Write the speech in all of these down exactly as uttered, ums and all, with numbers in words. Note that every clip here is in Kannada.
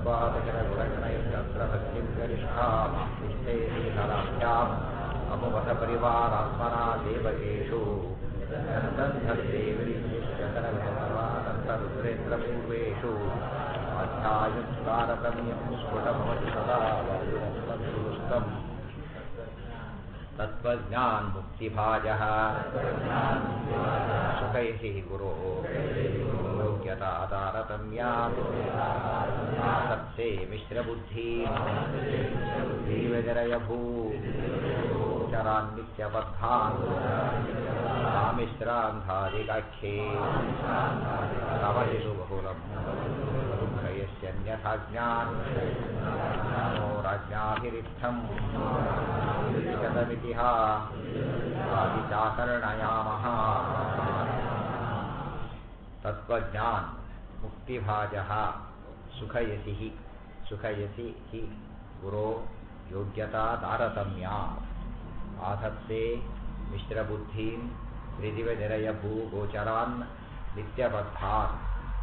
तत्त्वादशगुणगणैर्यन्त्रभक्तिं गरिष्ठामास्तिष्ठे शीतलाभ्याम् अमुवसपरिवारात्मना देवकेषु नन्दन्धर्देविरिशिष्यतरविभवानन्तरुद्रेन्द्रपूर्वेषु अध्यायुं तारतम्यं स्फुटमवति सदा वरुणस्तम् तत्त्वज्ञान मुक्तिभाजः सुखैः गुरो योग्यता तारतम्यात् आसक्ते मिश्रबुद्धि जीवजरयभू चरान्नित्यबद्धान् रामिश्रान्धादिकाख्ये तवहिषु बहुलं दुःखयस्यन्यथाज्ञान् नमो राज्ञाभिरिक्थम् आदिचाकर्णयामः तत्त्वज्ञान मुक्तिभाजः सुखयसि हि सुखयसि हि गुरो योग्यता तारतम्यात् आधत्ते मिश्रबुद्धीन् त्रिदिवनिरयभूगोचरान् नित्यबद्धान्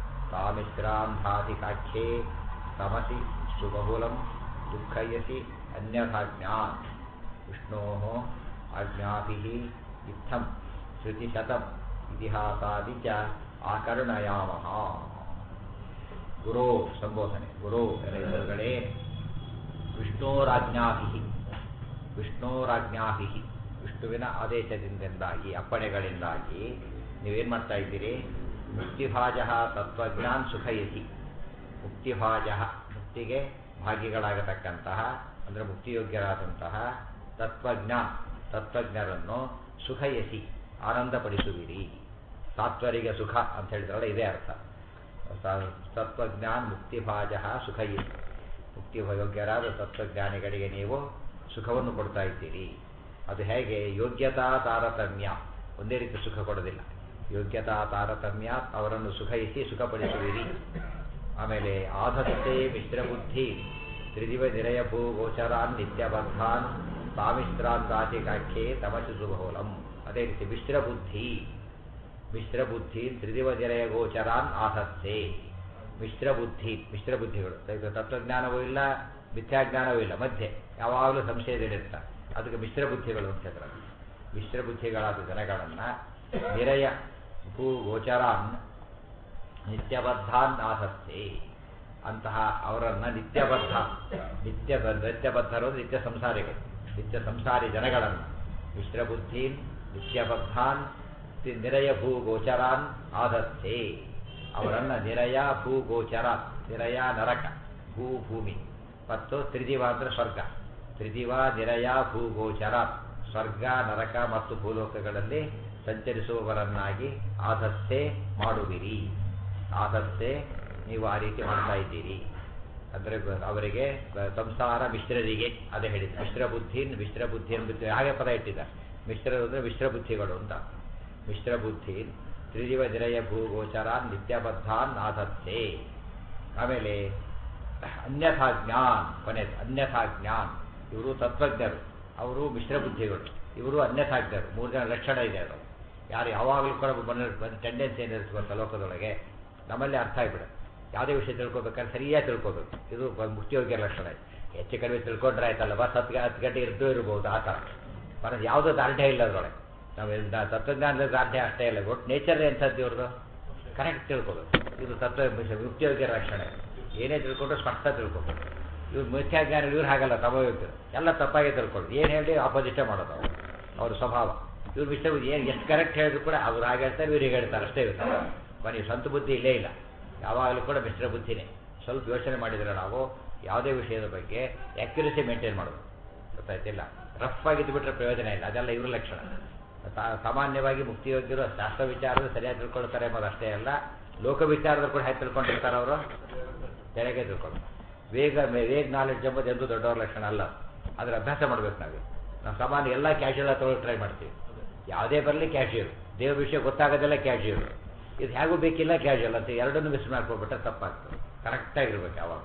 तामिश्रान्धाधिकाख्ये तमसि सुबहुलं दुःखयसि अन्यथाज्ञान् विष्णोः आज्ञाभिः इत्थं श्रुतिशतम् इतिहासादि च आकर्णयामः गुरो ಸಂಬೋಧನೆ ಗುರು ಎಲೆಗಡೆ ವಿಷ್ಣೋರಾಜ್ಞಾಭಿಹಿ ವಿಷ್ಣೋರಾಜ್ಞಾಭಿಹಿ ವಿಷ್ಣುವಿನ ಆದೇಶದಿಂದಾಗಿ ಅಪ್ಪಣೆಗಳಿಂದಾಗಿ ನೀವೇನು ಮಾಡ್ತಾ ಇದ್ದೀರಿ ಮುಕ್ತಿಭಾಜ ತತ್ವಜ್ಞಾನ್ ಸುಖಯಸಿ ಮುಕ್ತಿಭಾಜ ಮುಕ್ತಿಗೆ ಭಾಗಿಗಳಾಗತಕ್ಕಂತಹ ಅಂದರೆ ಮುಕ್ತಿಯೋಗ್ಯರಾದಂತಹ ತತ್ವಜ್ಞ ತತ್ವಜ್ಞರನ್ನು ಸುಖಯಸಿ ಆನಂದಪಡಿಸುವಿರಿ ಸಾತ್ವರಿಗೆ ಸುಖ ಅಂತ ಹೇಳಿದ್ರಲ್ಲ ಇದೇ ಅರ್ಥ ತತ್ವಜ್ಞಾನ ಮುಕ್ತಿಭಾಜ ಸುಖಯಸಿ ಮುಕ್ತಿಯೋಗ್ಯರಾದ ತತ್ವಜ್ಞಾನಿಗಳಿಗೆ ನೀವು ಸುಖವನ್ನು ಕೊಡ್ತಾ ಇದ್ದೀರಿ ಅದು ಹೇಗೆ ಯೋಗ್ಯತಾ ತಾರತಮ್ಯ ಒಂದೇ ರೀತಿ ಸುಖ ಕೊಡೋದಿಲ್ಲ ಯೋಗ್ಯತಾ ತಾರತಮ್ಯ ಅವರನ್ನು ಸುಖಯಿಸಿ ಸುಖಪಡಿಸುವಿರಿ ಆಮೇಲೆ ಆಧತ್ತೆ ಮಿಶ್ರಬುದ್ಧಿ ತ್ರಿದಿವ ನಿರಯಭೂ ಗೋಚರಾನ್ ನಿತ್ಯಬದ್ಧಾನ್ ತಾಮಿಶ್ರಾಂತಾತಿಕಾಖ್ಯೆ ತಮಸಿ ಸುಬಹುಲಂ ಅದೇ ರೀತಿ ಮಿಶ್ರಬುದ್ಧಿ ಮಿಶ್ರಬುದ್ಧಿ ತ್ರಿದಿವ ನಿರಯ ಗೋಚರಾನ್ ಆಧತ್ತೆ ಮಿಶ್ರಬುದ್ಧಿ ಮಿಶ್ರಬುದ್ಧಿಗಳು ತತ್ವಜ್ಞಾನವೂ ಇಲ್ಲ ಮಿಥ್ಯಾಜ್ಞಾನವೂ ಇಲ್ಲ ಮಧ್ಯೆ ಯಾವಾಗಲೂ ಸಂಶಯದಲ್ಲಿರ್ತಾರೆ ಅದಕ್ಕೆ ಮಿಶ್ರಬುದ್ಧಿಗಳು ಅಂತ ಹೇಳ್ತಾರೆ ಮಿಶ್ರಬುದ್ಧಿಗಳಾದ ಜನಗಳನ್ನು ನಿರಯ ಭೂ ಗೋಚರಾನ್ ನಿತ್ಯಬದ್ಧಾನ್ ಆಧತ್ತೆ ಅಂತಹ ಅವರನ್ನು ನಿತ್ಯಬದ್ಧ ನಿತ್ಯ ನಿತ್ಯಬದ್ಧರು ನಿತ್ಯ ಸಂಸಾರಿಗಳು ನಿತ್ಯ ಸಂಸಾರಿ ಜನಗಳನ್ನು ಮಿಶ್ರಬುದ್ಧೀನ್ ನಿತ್ಯಬದ್ಧಾನ್ ನಿರಯ ಭೂ ಗೋಚರಾನ್ ಆಧತ್ತೆ ಅವರನ್ನು ನಿರಯ ಭೂ ಗೋಚರ ನಿರಯ ನರಕ ಭೂ ಭೂಮಿ ಮತ್ತು ತ್ರಿದಿವ ಅಂದರೆ ಸ್ವರ್ಗ ತ್ರಿದಿವ ನಿರಯ ಭೂ ಗೋಚರ ಸ್ವರ್ಗ ನರಕ ಮತ್ತು ಭೂಲೋಕಗಳಲ್ಲಿ ಸಂಚರಿಸುವವರನ್ನಾಗಿ ಆಧತ್ತೆ ಮಾಡುವಿರಿ ಆಧತ್ತೆ ನೀವು ಆ ರೀತಿ ಮಾಡ್ತಾ ಇದ್ದೀರಿ ಅಂದರೆ ಅವರಿಗೆ ಸಂಸಾರ ಮಿಶ್ರರಿಗೆ ಅದೇ ಹೇಳಿದ್ದು ಮಿಶ್ರಬುದ್ಧಿ ಮಿಶ್ರಬುದ್ಧಿ ಎಂಬುದು ಹಾಗೆ ಪದ ಇಟ್ಟಿದ್ದಾರೆ ಮಿಶ್ರ ಅಂದರೆ ಮಿಶ್ರಬುದ್ಧಿಗಳು ಅಂತ ಮಿಶ್ರಬುದ್ಧಿ ತ್ರಿದಿವ ನಿರಯ ಭೂಗೋಚರಾನ್ ನಿತ್ಯಬದ್ಧಾನ್ ಆಧತ್ತೆ ಆಮೇಲೆ ಅನ್ಯಥಾ ಜ್ಞಾನ್ ಕೊನೆ ಅನ್ಯಥಾ ಜ್ಞಾನ್ ಇವರು ತತ್ವಜ್ಞರು ಅವರು ಮಿಶ್ರಬುದ್ಧಿಗಳು ಇವರು ಅನ್ಯಥಾಜ್ಞರು ಮೂರು ಜನ ಲಕ್ಷಣ ಇದೆ ಅವರು ಯಾರು ಯಾವಾಗಲೂ ಕೂಡ ಬಂದ ಟೆಂಡೆನ್ಸಿ ಏನಿರುತ್ತೆ ಲೋಕದೊಳಗೆ ನಮ್ಮಲ್ಲಿ ಅರ್ಥ ಆಗಿಬಿಡುತ್ತೆ ಯಾವುದೇ ವಿಷಯ ತಿಳ್ಕೊಬೇಕಾದ್ರೆ ಸರಿಯಾಗಿ ತಿಳ್ಕೊಬೇಕು ಇದು ಮುಕ್ತಿಯೋಗ್ಯ ಲಕ್ಷಣ ಇದೆ ಹೆಚ್ಚು ಕಡಿಮೆ ತಿಳ್ಕೊಂಡ್ರೆ ಆಯ್ತಲ್ಲ ಬಸ್ ಹತ್ತು ಹತ್ತು ಗಂಟೆ ಇರ್ದೂ ಇರ್ಬೋದು ಆ ಥರ ಬರೋದು ಯಾವುದೋ ದಾರ್ಢ್ಯ ಇಲ್ಲ ಅದರೊಳಗೆ ನಾವು ತತ್ವಜ್ಞಾನದ ದಾರ್ಢ್ಯ ಅಷ್ಟೇ ಇಲ್ಲ ಒಟ್ಟು ನೇಚರ್ ಎಂಥದ್ದು ಇವ್ರದ್ದು ಕರೆಕ್ಟ್ ತಿಳ್ಕೊಬೇಕು ಇದು ತತ್ವ ಮುಕ್ತಿಯೋಗ್ಯ ಲಕ್ಷಣ ಏನೇ ತಿಳ್ಕೊಂಡ್ರು ಸ್ಪಷ್ಟ ತಿಳ್ಕೊಬೇಕು ಇವ್ರು ಮಿಥ್ಯಾಜ್ಞಾನ ಇವ್ರು ಹಾಗಲ್ಲ ತಗೋಬೇಕು ಎಲ್ಲ ತಪ್ಪಾಗಿ ತಿಳ್ಕೊಳ್ಳೋದು ಏನು ಹೇಳಿ ಆಪೋಸಿಟೇ ಮಾಡೋದು ಅವರು ಅವ್ರ ಸ್ವಭಾವ ಇವ್ರು ವಿಷಯ ಏನು ಎಷ್ಟು ಕರೆಕ್ಟ್ ಹೇಳಿದ್ರು ಕೂಡ ಅವ್ರು ಹಾಗೆ ಹೇಳ್ತಾರೆ ಇವ್ರಿಗೆ ಹೇಳ್ತಾರೆ ಅಷ್ಟೇ ಇರ್ತಾರೆ ಬನ್ನಿ ಸ್ವಂತ ಬುದ್ಧಿ ಇಲ್ಲೇ ಇಲ್ಲ ಯಾವಾಗಲೂ ಕೂಡ ಮಿಶ್ರ ಬುದ್ಧಿನೇ ಸ್ವಲ್ಪ ಯೋಚನೆ ಮಾಡಿದರೆ ನಾವು ಯಾವುದೇ ವಿಷಯದ ಬಗ್ಗೆ ಆ್ಯಕ್ಯುರಸಿ ಮೇಂಟೈನ್ ಮಾಡೋದು ಗೊತ್ತಾಯ್ತಿಲ್ಲ ರಫ್ ಆಗಿದ್ದು ಬಿಟ್ಟರೆ ಪ್ರಯೋಜನ ಇಲ್ಲ ಅದೆಲ್ಲ ಇವ್ರ ಲಕ್ಷಣ ಸಾಮಾನ್ಯವಾಗಿ ಮುಕ್ತಿಯೋಗ್ಯರು ಶಾಸ್ತ್ರ ವಿಚಾರದ ಸರಿಯಾಗಿ ತಿಳ್ಕೊಳ್ತಾರೆ ಎಂಬುದು ಅಷ್ಟೇ ಅಲ್ಲ ಲೋಕ ವಿಚಾರದ ಕೂಡ ಹೇಗೆ ತಿಳ್ಕೊಂಡಿರ್ತಾರೆ ಅವರು ತೆರೆಗೆ ತಿಳ್ಕೊಳ್ತಾರೆ ವೇಗ ವೇಗ ನಾಲೆಡ್ಜ್ ಎಂಬುದು ಎಂದು ದೊಡ್ಡವ್ರ ಲಕ್ಷಣ ಅಲ್ಲ ಅದರ ಅಭ್ಯಾಸ ಮಾಡಬೇಕು ನಾವು ನಾವು ಸಾಮಾನ್ಯ ಎಲ್ಲ ಕ್ಯಾಶುಯಲ್ ತೊಗೊಳ್ಳೋಕೆ ಟ್ರೈ ಮಾಡ್ತೀವಿ ಯಾವುದೇ ಬರಲಿ ಕ್ಯಾಶುಯಲ್ ದೇವ್ರ ವಿಷಯ ಗೊತ್ತಾಗೋದೆಲ್ಲ ಕ್ಯಾಶುಯಲ್ ಇದು ಹೇಗೂ ಬೇಕಿಲ್ಲ ಕ್ಯಾಶುಯಲ್ ಅಂತ ಎರಡನ್ನೂ ಮಿಸ್ ಮಾಡ್ಕೊಬಿಟ್ರೆ ತಪ್ಪಾಗ್ತದೆ ಕರೆಕ್ಟಾಗಿರ್ಬೇಕು ಯಾವಾಗ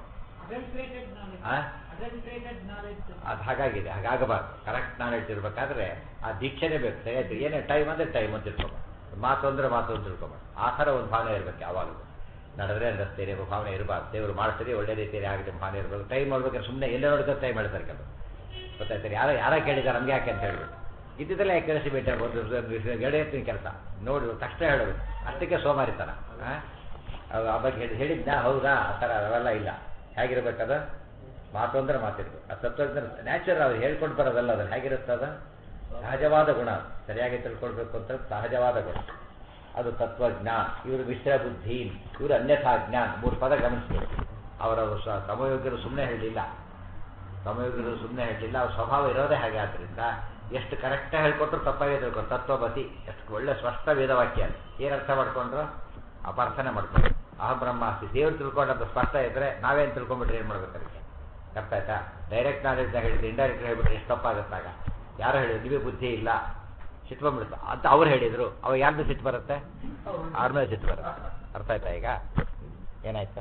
ಅದು ಹಾಗಾಗಿದೆ ಹಾಗಾಗಬಾರ್ದು ಕರೆಕ್ಟ್ ನಾಲೆಡ್ಜ್ ಇರಬೇಕಾದ್ರೆ ಆ ದೀಕ್ಷೆನೇ ಬೇಕು ಸರಿಯಾಯ್ತು ಏನೇ ಟೈಮ್ ಅಂದರೆ ಟೈಮ್ ಅಂತ ತಿಳ್ಕೊಬಾರ್ದು ಮಾತು ಅಂದರೆ ಮಾತು ಅಂತ ತಿಳ್ಕೊಬಾರ್ದು ಆ ಥರ ಒಂದು ಭಾವನೆ ಇರಬೇಕು ಯಾವಾಗಲೂ ನಡೆದ್ರೆ ರಸ್ತೆಯಲ್ಲಿ ಭಾವನೆ ಇರಬಾರ್ದು. ದೇವರು ಮಾಡ್ತೀರಿ ಒಳ್ಳೆ ರೀತಿಯಲ್ಲಿ ಆಗಲಿ ಭಾವನೆ ಇರಬೇಕು. ಟೈಮ್ ಮಾಡ್ಬೇಕಾದ್ರೆ ಸುಮ್ಮನೆ ಎಲ್ಲ ನೋಡಿದ್ರೆ ಟೈಮ್ ಹೇಳ್ತಾರೆ ಕೆಲವು ಗೊತ್ತಾಯ್ತಾರೆ. ಯಾರೋ ಯಾರೋ ಕೇಳಿದ್ದಾರೆ ನಮ್ಗೆ ಯಾಕೆ ಅಂತ ಹೇಳ್ಬಿಟ್ಟು ಇದ್ದಿದ್ದೆಲ್ಲ ಯಾಕೆ ಕಳಿಸಿ ಭೇಟಿ ಆಗ್ಬೋದು ಗಡೆ ಇರ್ತೀನಿ ಕೆಲಸ ನೋಡಿ ತಕ್ಷಣ ಹೇಳೋದು ಅಷ್ಟಕ್ಕೆ ಸೋಮಾರಿತಾನ. ಅದು ಆ ಬಗ್ಗೆ ಹೇಳಿ ಹೇಳಿದ್ದ ಹೌದಾ ಆ ಥರ ಅವೆಲ್ಲ ಇಲ್ಲ. ಹೇಗಿರ್ಬೇಕದ ಮಾತು ಅಂದ್ರೆ ಮಾತಿರ್ಬೇಕು. ಆ ತತ್ವಜ್ಞ ನ್ಯಾಚುರಲ್ ಅವ್ರು ಹೇಳ್ಕೊಂಡು ಬರೋದಲ್ಲ ಅದು ಹೇಗಿರುತ್ತದ ಸಹಜವಾದ ಗುಣ. ಸರಿಯಾಗಿ ತಿಳ್ಕೊಳ್ಬೇಕು ಅಂತ ಸಹಜವಾದ ಗುಣ ಅದು ತತ್ವಜ್ಞ. ಇವರು ಮಿಶ್ರ ಬುದ್ಧಿ, ಇವರು ಅನ್ಯಥಾ ಜ್ಞಾನ. ಮೂರು ಪದ ಗಮನಿಸ್ಬೇಕು. ಅವರವರು ಸ ಸಮಯೋಗ್ಯರು ಸುಮ್ಮನೆ ಹೇಳಲಿಲ್ಲ ಸಮಯೋಗ್ಯರು ಸುಮ್ಮನೆ ಹೇಳಲಿಲ್ಲ ಅವ್ರ ಸ್ವಭಾವ ಇರೋದೇ ಹಾಗೆ. ಆದ್ದರಿಂದ ಎಷ್ಟು ಕರೆಕ್ಟಾಗಿ ಹೇಳ್ಕೊಟ್ರು ತಪ್ಪಾಗಿ ತಿಳ್ಕೊಂಡು ತತ್ವಪತಿ ಎಷ್ಟು ಒಳ್ಳೆ ಸ್ಪಷ್ಟ ವೇದವಾಕ್ಯ. ಏನು ಅರ್ಥ ಮಾಡ್ಕೊಂಡ್ರು ಅಪಾರ್ಥನೆ ಮಾಡ್ಕೊಂಡ್ರು. ಅಹಂ ಬ್ರಹ್ಮಾಸ್ತಿ ದೇವ್ರು ತಿಳ್ಕೊಂಡಂತ ಸ್ಪಷ್ಟ ಇದ್ರೆ ನಾವೇನು ತಿಳ್ಕೊಂಡ್ಬಿಟ್ರೆ ಏನು ಮಾಡ್ಬೇಕು ಅದಕ್ಕೆ ಅರ್ಥ ಆಯ್ತಾ. ಡೈರೆಕ್ಟ್ ನಾಲೆಜ್ನ ಹೇಳಿದ್ರೆ ಇಂಡೈರೆಕ್ಟ್ ಹೇಳ್ಬಿಟ್ರೆ ಎಷ್ಟು ತಪ್ಪಾಗುತ್ತಾಗ. ಯಾರು ಹೇಳಿದ್ರು ನೀವೇ ಬುದ್ಧಿ ಇಲ್ಲ ಸಿಟ್ಟು ಬಂದ್ಬಿಡುತ್ತೆ ಅಂತ ಅವ್ರು ಹೇಳಿದ್ರು. ಅವಾಗ ಯಾರ್ದು ಸಿಟ್ಟು ಬರುತ್ತೆ ಅವ್ರ ಮೇಲೆ ಸಿಟ್ಟು ಬರುತ್ತೆ. ಅರ್ಥ ಆಯ್ತಾ ಈಗ ಏನಾಯ್ತು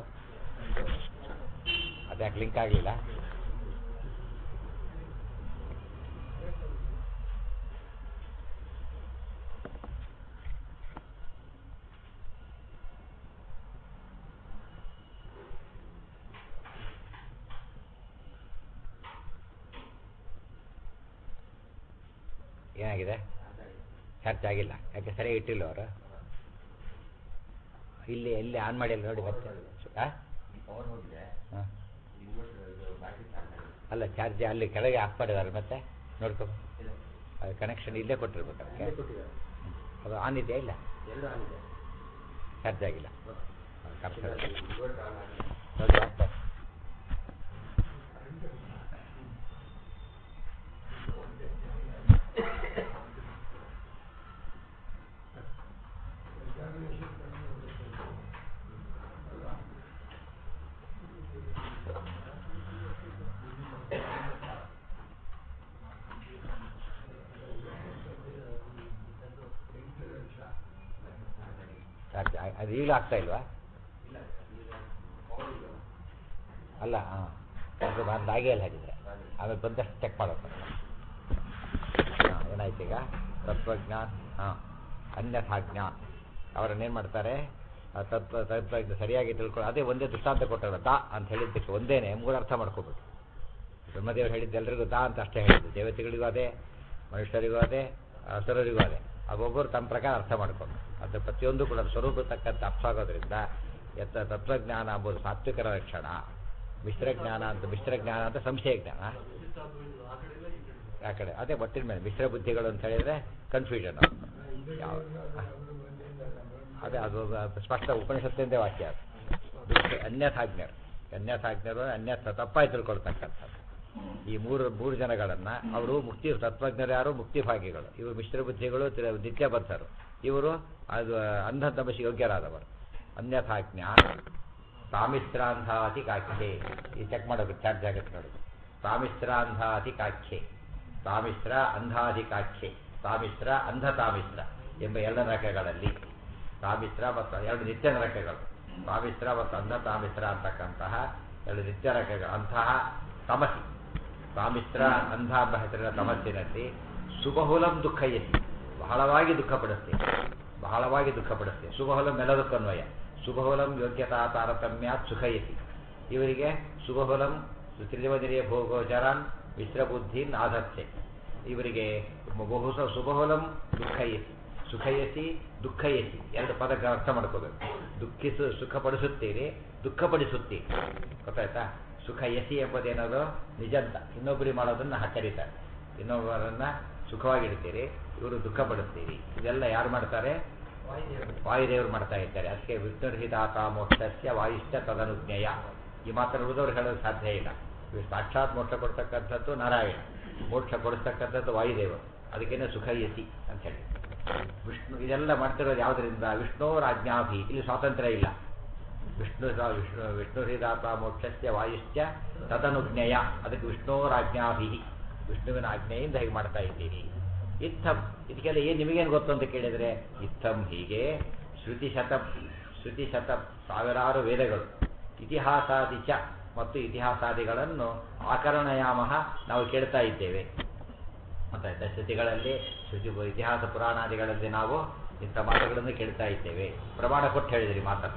ಅದ್ಯಾಕೆ ಲಿಂಕ್ ಆಗಲಿಲ್ಲ. ಏನಾಗಿದೆ ಚಾರ್ಜ್ ಆಗಿಲ್ಲ ಯಾಕೆ ಸರಿಯಾಗಿ ಇಟ್ಟಿಲ್ಲ ಅವರು. ಇಲ್ಲಿ ಎಲ್ಲಿ ಆನ್ ಮಾಡಿಲ್ಲ ನೋಡಿ ಮತ್ತೆ. ಅಲ್ಲ ಚಾರ್ಜ್ ಅಲ್ಲಿ ಕೆಳಗೆ ಆಫ್ ಮಾಡಿದಾರೆ ಮತ್ತೆ ನೋಡ್ಕೊ. ಅದು ಕನೆಕ್ಷನ್ ಇಲ್ಲೇ ಕೊಟ್ಟಿರ್ಬೇಕು ಅದಕ್ಕೆ. ಅದು ಆನ್ ಇದೆಯಾ ಇಲ್ಲ ಚಾರ್ಜ್ ಆಗಿಲ್ಲ ನೋಡಿ. ಅದು ಈಗಲೂ ಆಗ್ತಾ ಇಲ್ವಾ? ಅಲ್ಲ ಹಾಂ ಅದು ಬಂದು ಆಗೇ ಇಲ್ಲ ಹಾಗಿದ್ರೆ ಆಮೇಲೆ ಬಂದಷ್ಟು ಚೆಕ್ ಮಾಡೋದು. ಹಾಂ ಏನಾಯ್ತು ಈಗ ತತ್ವಜ್ಞಾನ ಹಾಂ ಅನ್ಯಥಾ ಜ್ಞಾನ ಅವರನ್ನೇನು ಮಾಡ್ತಾರೆ ತತ್ವ ತತ್ವಜ್ಞ ಸರಿಯಾಗಿ ತಿಳ್ಕೊಂಡು ಅದೇ ಒಂದೇ ದೃಷ್ಟಾಂತ ಕೊಟ್ಟಲ್ಲ ದಾ ಅಂತ ಹೇಳಿದ್ದಕ್ಕೆ ಒಂದೇನೆ ಮೂರು ಅರ್ಥ ಮಾಡ್ಕೋಬೇಕು. ಬ್ರಹ್ಮದೇವರು ಹೇಳಿದ್ದು ಎಲ್ರಿಗೂ ದಾ ಅಂತ ಅಷ್ಟೇ ಹೇಳಿದ್ದು. ದೇವತೆಗಳಿಗೂ ಅದೇ ಮನುಷ್ಯರಿಗೂ ಅದೇ ಅಸುರರಿಗೂ ಅದೇ. ಒಬ್ಬೊಬ್ಬರು ತಮ್ಮ ಪ್ರಕಾರ ಅರ್ಥ ಮಾಡ್ಕೊಂಡು ಅದು ಪ್ರತಿಯೊಂದು ಕೂಡ ಸ್ವರೂಪ ತಕ್ಕಂಥ ಅರ್ಥ ಆಗೋದ್ರಿಂದ ಎತ್ತ ತತ್ವಜ್ಞಾನ ಅಂಬೋದು ಸಾತ್ವಿಕರ ಲಕ್ಷಣ. ಮಿಶ್ರಜ್ಞಾನ ಅಂತ ಮಿಶ್ರಜ್ಞಾನ ಅಂತ ಸಂಶಯ ಜ್ಞಾನ ಆ ಕಡೆ ಅದೇ ಒಟ್ಟಿನ ಮೇಲೆ ಮಿಶ್ರ ಬುದ್ಧಿಗಳು ಅಂತ ಹೇಳಿದ್ರೆ ಕನ್ಫ್ಯೂಷನ್. ಯಾವ ಅದೇ ಅದು ಸ್ಪಷ್ಟ ಉಪನಿಷತ್ತಿಂದೇ ವಾಕ್ಯ. ಅದು ಅನ್ಯಥಾಜ್ಞರು ಅನ್ಯಥಾಜ್ಞರು ಅನ್ಯಥ ತಪ್ಪಾಗಿ ತಿಳ್ಕೊಳ್ತಕ್ಕಂಥದ್ದು. ಈ ಮೂರು ಮೂರು ಜನಗಳನ್ನು ಅವರು ಮುಕ್ತಿ ತತ್ವಜ್ಞರು ಯಾರು ಮುಕ್ತಿಭಾಗಿಗಳು. ಇವರು ಮಿಶ್ರ ಬುದ್ಧಿಗಳು ನಿತ್ಯಬದ್ಧರು. ಇವರು ಅದು ಅಂಧ ತಮಸಿ ಯೋಗ್ಯರಾದವರು. ಅನ್ಯಥಾಜ್ಞ ತಾಮಿಶ್ರಾಂಧಾತಿ ಕಾಖ್ಯೆ ಈ ಚೆಕ್ ಮಾಡೋದು ಚಾರ್ಜ್ ಆಗುತ್ತೆ ನೋಡಿ. ತಾಮಿಶ್ರಾಂಧಾತಿ ಕಾಖ್ಯೆ ತಾಮಿಶ್ರ ಅಂಧಾಧಿ ಕಾಖ್ಯೆ ತಾಮಿಶ್ರ ಅಂಧ ತಾಮಿಶ್ರ ಎಂಬ ಎಲ್ಲ ನರಕಗಳಲ್ಲಿ ತಾಮಿಶ್ರ ಮತ್ತು ಎರಡು ನಿತ್ಯ ನರಕಗಳು ತಾಮಿಶ್ರ ಮತ್ತು ಅಂಧ ತಾಮಿಶ್ರ ಅಂತಕ್ಕಂತಹ ಎರಡು ನಿತ್ಯ ನರಕಗಳು. ಅಂತಹ ತಮಸಿ ತಾಮಿಶ್ರ ಅಂಧ ಎಂಬ ಹೆಸರಿನ ತಮಸ್ಸಿನಲ್ಲಿ ಸುಬಹುಲಂ ದುಃಖಯತಿ ಬಹಳವಾಗಿ ದುಃಖಪಡಿಸ್ತೇವೆ ಬಹಳವಾಗಿ ದುಃಖಪಡಿಸ್ತೇವೆ. ಸುಬಹುಲಂ ಮೆಲದುಕ್ಕನ್ವಯ ಸುಬಹುಲಂ ಯೋಗ್ಯತಾ ತಾರತಮ್ಯಾತ್ ಸುಖಯತಿ. ಇವರಿಗೆ ಸುಬಹುಲಂ ತ್ರಿಜವದಿರಿಯ ಭೋಗೋಚರಾನ್ ಮಿಶ್ರಬುದ್ಧೀನ್ ಆಧತ್ಸೆ. ಇವರಿಗೆ ಬಹು ಸುಬಹುಲಂ ದುಃಖಯತಿ ಸುಖಯಸಿ ದುಃಖಯಸಿ ಎರಡು ಪದಕ್ಕೆ ಅರ್ಥ ಮಾಡ್ಕೋಬೇಕು. ದುಃಖಿಸು ಸುಖಪಡಿಸುತ್ತೀರಿ ದುಃಖಪಡಿಸುತ್ತೀರಿ ಗೊತ್ತಾಯ್ತಾ. ಸುಖ ಯಸಿ ಎಂಬುದೇನದು ನಿಜಂತ ಇನ್ನೊಬ್ಬರಿಗೆ ಮಾಡೋದನ್ನ ಕರೀತಾರೆ. ಇನ್ನೊಬ್ಬರನ್ನ ಸುಖವಾಗಿಡ್ತೀರಿ ಇವರು ದುಃಖ ಪಡಿಸ್ತೀರಿ. ಇದೆಲ್ಲ ಯಾರು ಮಾಡ್ತಾರೆ? ವಾಯುದೇವರು ಮಾಡ್ತಾ ಇದ್ದಾರೆ. ಅದಕ್ಕೆ ವಿಷ್ಣುರ್ಹಿತಾತ ಮೋಕ್ಷಸ್ಯ ವಾಯುಶ್ಚ ತದನುಜ್ಞೇಯ ಈ ಮಾತ್ರ ಉಳಿದವ್ರು ಹೇಳೋದು ಸಾಧ್ಯ ಇಲ್ಲ. ಸಾಕ್ಷಾತ್ ಮೋಕ್ಷ ಕೊಡ್ತಕ್ಕಂಥದ್ದು ನಾರಾಯಣ, ಮೋಕ್ಷ ಕೊಡಿಸ್ತಕ್ಕಂಥದ್ದು ವಾಯುದೇವರು. ಅದಕ್ಕೇನೆ ಸುಖ ಯಸಿ ಅಂತ ಹೇಳಿ ವಿಷ್ಣು ಇದೆಲ್ಲ ಮಾಡ್ತಿರೋದು ಯಾವುದರಿಂದ? ವಿಷ್ಣುವರ ಆಜ್ಞಾಭಿ. ಇಲ್ಲಿ ಸ್ವಾತಂತ್ರ್ಯ ಇಲ್ಲ. ವಿಷ್ಣು ವಿಷ್ಣು ವಿಷ್ಣುರಿದಾತ ಮೋಕ್ಷಸ್ಯ ವಾಯುಶ್ಚ ತದನುಜ್ಞೇಯ ಅದಕ್ಕೆ ವಿಷ್ಣುವರ ಆಜ್ಞಾಭಿ ವಿಷ್ಣುವಿನ ಆಜ್ಞೆಯಿಂದ ಹೇಗೆ ಮಾಡ್ತಾ ಇದ್ದೀರಿ. ಇತ್ತಂ ಇದಕ್ಕೆಲ್ಲ ಏನು ನಿಮಗೇನು ಗೊತ್ತು ಅಂತ ಕೇಳಿದರೆ ಇತ್ತಂ ಹೀಗೆ ಶ್ರುತಿ ಶತ ಶ್ರುತಿ ಶತ ಸಾವಿರಾರು ವೇದಗಳು ಇತಿಹಾಸಾದಿಚ ಮತ್ತು ಇತಿಹಾಸಾದಿಗಳನ್ನು ಆಕರಣಯಾಮಃ ನಾವು ಕೇಳ್ತಾ ಇದ್ದೇವೆ. ಗೊತ್ತಾಯ್ತಾ? ಶ್ರುತಿಗಳಲ್ಲಿ ಶ್ರುತಿ ಇತಿಹಾಸ ಪುರಾಣಾದಿಗಳಲ್ಲಿ ನಾವು ಇಂಥ ಮಾತುಗಳನ್ನು ಕೇಳ್ತಾ ಇದ್ದೇವೆ. ಪ್ರಮಾಣ ಕೊಟ್ಟು ಹೇಳಿದಿರಿ ಮಾತನ್ನು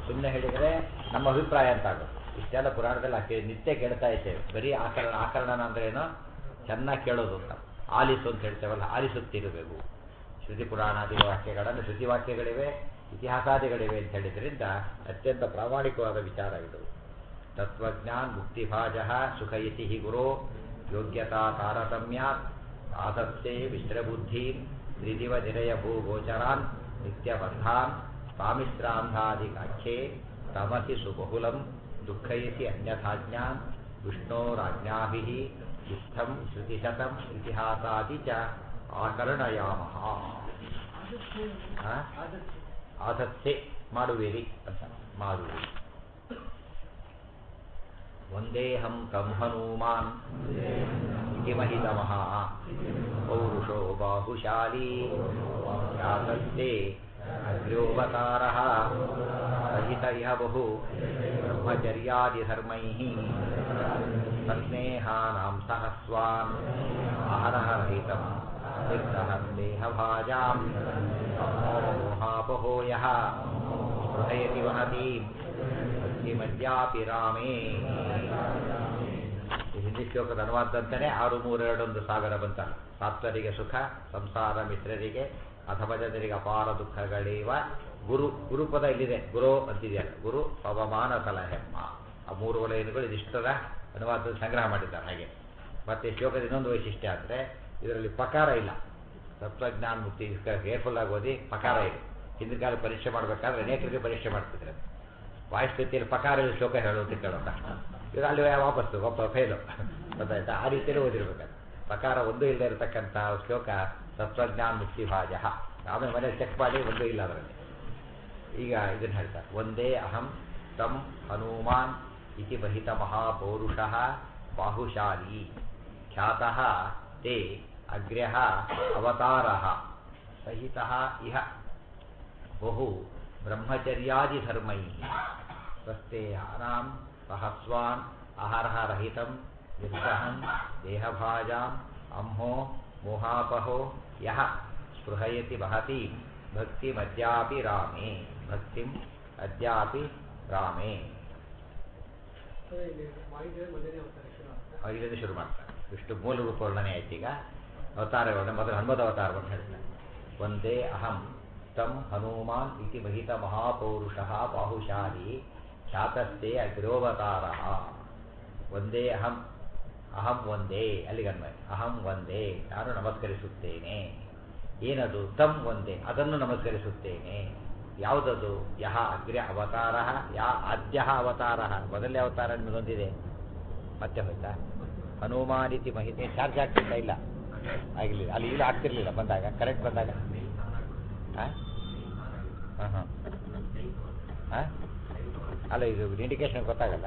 ಸುಮ್ಮನೆ ಹೇಳಿದರೆ ನಮ್ಮ ಅಭಿಪ್ರಾಯ ಅಂತ ಆಗುತ್ತೆ. ಇಷ್ಟೆಲ್ಲ ಪುರಾಣದಲ್ಲಿ ಹಾಕಿ ನಿತ್ಯ ಕೇಳ್ತಾ ಇದ್ದೇವೆ. ಬರೀ ಆಕರಣ ಆಕರಣನ ಅಂದ್ರೇನು? ಚೆನ್ನಾಗಿ ಕೇಳೋದು ಅಂತ. ಆಲಿಸು ಅಂತ ಹೇಳ್ತೇವಲ್ಲ, ಆಲಿಸುತ್ತಿರಬೇಕು. ಶ್ರುತಿ ಪುರಾಣಾದಿ ವಾಕ್ಯಗಳನ್ನು ಶ್ರುತಿ ವಾಕ್ಯಗಳಿವೆ, ಇತಿಹಾಸಾದಿಗಳಿವೆ ಅಂತ ಹೇಳಿದ್ರಿಂದ ಅತ್ಯಂತ ಪ್ರಾಮಾಣಿಕವಾದ ವಿಚಾರ ಇದು. ತತ್ವಜ್ಞಾನ್ ಮುಕ್ತಿಭಾಜ ಸುಖಯತಿ ಹಿ ಗುರೋ ಯೋಗ್ಯತಾ ತಾರತಮ್ಯಾತ್ ಆದತ್ತೆ ಮಿಶ್ರಬುದ್ಧಿ ತ್ರಿದಿವ ನಿರಯ ಭೂಗೋಚರಾನ್ ನಿತ್ಯಬಂಧಾನ್ ಸ್ವಾಮಿಶ್ರಾಂಧಾದಿಕಾಖ್ಯೆ ತಮಸಿ ಸುಬಹುಲಂ ದುಃಖಯಸಿ ಅನ್ಯಥಾಜ್ಞಾನ್ ವಿಷ್ಣೋರಾಜ್ಞಾಭಿಃ ಇತ್ತಂ ಶ್ರುತಿಶತಂ ಇತಿಹಾಸಾದಿ ಚ ಆಕರ್ಣಯಾಮಃ. ಆದತ್ತೆ ಮಾಡುವಿರಿ ಅಂತ ಮಾಡುವಿರಿ. ವಂದೇಹಂ ತಂ ಹನುಮಾನ್ ಇತಿ ಮಹಿತಮಃ ಪೌರುಷೋ ಬಾಹುಶಾಲಿ ಯಾತಸ್ತೆ ಅಗ್ರ್ಯೋವತಾರಃ ಸಹಿತ ಇಹ ಬಹು ಬ್ರಹ್ಮಚರ್ಯಾದಿಧರ್ಮೈಃ ತಸ್ನೇಹಾನಾಂ ಸಹಸ್ವಾನ್ ಆಹಾರರಹಿತಂ ನಿರ್ದಹನ್ ದೇಹಭಾಜಾಂ ಮೋಹಾಪಹೋ ಯಃ ಸ್ಪೃಹಯತಿ ವಹತೀಂ ಭಕ್ತಿಮದ್ಯಾಪಿ ರಾಮೇ. ಹಿಂದಿ ಶ್ಲೋಕದ ಅನುವಾದಂತಾನೆ ಆರು ಮೂರು ಎರಡೊಂದು ಸಾಗರ ಬಂತಲ್ಲ. ಸಾತ್ವರಿಗೆ ಸುಖ, ಸಂಸಾರ ಮಿತ್ರರಿಗೆ ಅಥವಾ ಜನರಿಗೆ ಅಪಾರ ದುಃಖಗಳೇವ. ಗುರು ಗುರುಪದ ಇಲ್ಲಿದೆ, ಗುರು ಅಂತಿದೆಯಲ್ಲ, ಗುರು ಪವಮಾನ ಸಲಹೆಮ್ಮ. ಆ ಮೂರು ವಲಯಗಳು ಇದಿಷ್ಟರ ಅನುವಾದದ ಸಂಗ್ರಹ ಮಾಡಿದ್ದಾರೆ. ಹಾಗೆ ಮತ್ತೆ ಶ್ಲೋಕದ ಇನ್ನೊಂದು ವೈಶಿಷ್ಟ್ಯ ಅಂದರೆ ಇದರಲ್ಲಿ ಪಕಾರ ಇಲ್ಲ. ತತ್ವಜ್ಞಾನ ಮುಕ್ತಿ ಕೇರ್ಫುಲ್ ಆಗಿ ಓದಿ, ಪಕಾರ ಇದೆ. ಹಿಂದಿನ ಕಾಲ ಪರೀಕ್ಷೆ ಮಾಡಬೇಕಾದ್ರೆ ಅನೇಕರಿಗೆ ಪರೀಕ್ಷೆ ಮಾಡ್ತಿದ್ರೆ ವಾಯುಸ್ಥಿತಿಯಲ್ಲಿ ಪಕಾರ ಶ್ಲೋಕ ಹೇಳೋದು ಕೇಳೋಣ. ಇವಾಗ ಅಲ್ಲಿ ವಾಪಸ್ಸು ಒಬ್ಬ ಫೇಲು ಗೊತ್ತಾಯ್ತಾ. ಆ ರೀತಿಯಲ್ಲಿ ಓದಿರ್ಬೇಕಾದ್ರೆ ಪಕಾರ ಒಂದು ಇಲ್ಲದೆ ಇರತಕ್ಕಂಥ ಶ್ಲೋಕ ತತ್ವಜ್ಞಾನ ಮುಕ್ತಿ ಭಾಜ. ಆಮೇಲೆ ಮನೆ ಚೆಕ್ ಮಾಡಿ ಒಂದು ಇಲ್ಲ ಅದರಲ್ಲಿ. ಈಗ ಇದನ್ನು ಹೇಳ್ತಾರೆ, ಒಂದೇ ಅಹಂ ತಂ ಹನುಮಾನ್ ಇತಿ ಬಹಿತ ಮಹಾಪೌರುಷಃ ಬಾಹುಶಾಲಿ ಖ್ಯಾತಃ ತೇ ಅಗ್ರ್ಯಃ ಅವತಾರಃ ಸಹಿತಃ ಇಹ ಬಹು ಬ್ರಹ್ಮಚರ್ಯಾದಿಧರ್ಮೈಃ ಸ್ವಸ್ಥೇಯಾನಾಂ ಸಹಸ್ವಾನ್ ಆಹಾರಃ ರಹಿತಂ ನಿರ್ದಹನ್ ದೇಹಭಾಜಾಂ ಅಂಹೋ ಮೋಹಾಪಹೋ ಯಃ ಸ್ಪೃಹಯತಿ ವಹತಿ ಭಕ್ತಿಮದ್ಯಾಪಿ ರಾಮೇ. ಭಕ್ತಿಂ ಅದ್ಯಾಪಿ ರಾಮೇ. ಐದನೇ ಶುರು ಮಾಡ್ತಾರೆ. ಇಷ್ಟು ಮೂಲ ರೂಪ ವರ್ಣನೆ ಆಯ್ತು. ಈಗ ಅವತಾರಗಳನ್ನ ಮೊದಲು ಹನುಮದ ಅವತಾರವನ್ನು ಹೇಳ್ತಾರೆ. ಒಂದೇ ಅಹಂ ತಂ ಹನುಮಾನ್ ಇತಿ ಮಹಿತ ಮಹಾಪೌರುಷಃ ಬಾಹುಶಾಲಿ ಖ್ಯಾತಸ್ತೆ ಅಗ್ರೋವತಾರಃ. ಒಂದೇ ಅಹಂ, ಅಹಂ ಒಂದೇ, ಅಲ್ಲಿಗನ್ವಯ ಅಹಂ ಒಂದೇ, ನಾನು ನಮಸ್ಕರಿಸುತ್ತೇನೆ. ಏನದು? ತಂ ಒಂದೇ, ಅದನ್ನು ನಮಸ್ಕರಿಸುತ್ತೇನೆ. ಯಾವುದದು? ಯಹ ಅಗ್ರ್ಯ ಅವತಾರ, ಯಾ ಆದ್ಯ ಅವತಾರ. ಮೊದಲನೇ ಅವತಾರ ನಿಮಗೊಂದಿದೆ, ಮತ್ತೆ ಹೋಯ್ತಾ? ಹನುಮಾನಿತಿ ಮಹಿತೆ ಚಾರ್ಜ್ ಆಗ್ತಿಲ್ಲ, ಇಲ್ಲ ಆಗಲಿಲ್ಲ, ಅಲ್ಲಿ ಇಲ್ಲ ಆಗ್ತಿರ್ಲಿಲ್ಲ ಬಂದಾಗ, ಕರೆಕ್ಟ್ ಬಂದಾಗ. ಹಾಂ ಹಾಂ ಹಾಂ ಅಲ್ಲ, ಇದು ಇಂಡಿಕೇಶನ್ ಗೊತ್ತಾಗಲ್ಲ.